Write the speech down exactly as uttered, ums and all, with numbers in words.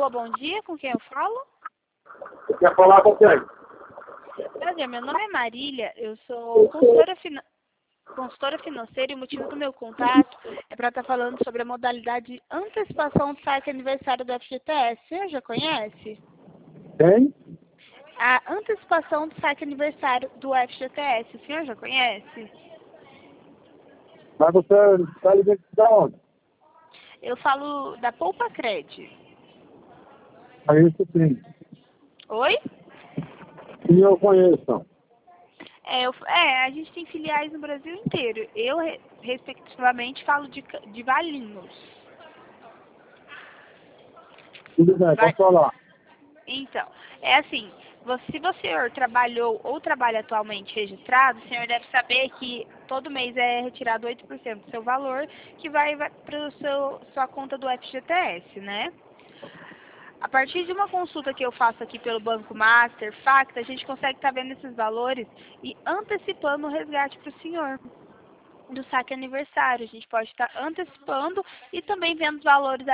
Alô, bom dia, com quem eu falo? Você quer falar com quem? Prazer, meu nome é Marília, eu sou consultora, fina... consultora financeira e o motivo do meu contato é para estar falando sobre a modalidade de antecipação do saque aniversário do F G T S. Você já conhece? Quem? A antecipação do saque aniversário do F G T S, o senhor já conhece? Mas você está ligando de onde? Eu falo da Poupa Cred. Ah, isso sim. Oi? Sim, eu conheço. É, eu, é, a gente tem filiais no Brasil inteiro. Eu, re- respectivamente, falo de, ca- de Valinhos. Tudo bem, Vai, pode falar. então, é assim, você, se o senhor trabalhou ou trabalha atualmente registrado, o senhor deve saber que todo mês é retirado oito por cento do seu valor, que vai, vai para sua conta do F G T S, né? A partir de uma consulta que eu faço aqui pelo Banco Master, Facta, a gente consegue estar vendo esses valores e antecipando o resgate para o senhor do saque aniversário. A gente pode estar antecipando e também vendo os valores